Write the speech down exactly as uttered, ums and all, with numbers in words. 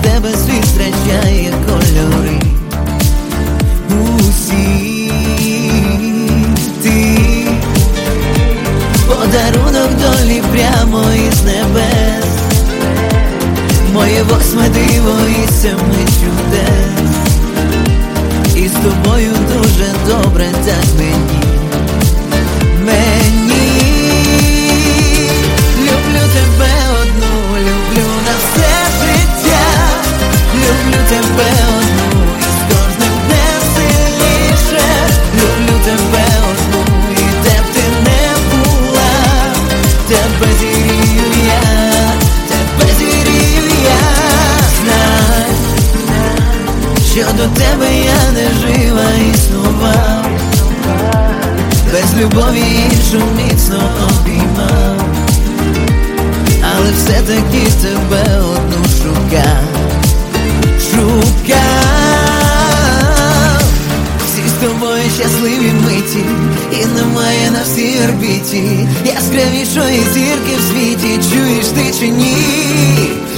тебе світ втрачає кольори. Усі ти подарунок долі прямо із небес, моє восьме диво і семи чудес. І з тобою дуже добре так мені. Мені люблю тебе одну, люблю на все життя. Люблю тебе одну, і з кожним днем сильніше. Люблю тебе одну, і де б ти не була, тебе зірію я, тебе зірію я. Знай, що до тебе я не жива існував, без любові іншу міцно обіймав, але все-таки тебе одну шукав, шукав. Всі з тобою щасливі миті, і немає на всій орбіті яскравішої зірки в світі. Чуєш ти чи ні?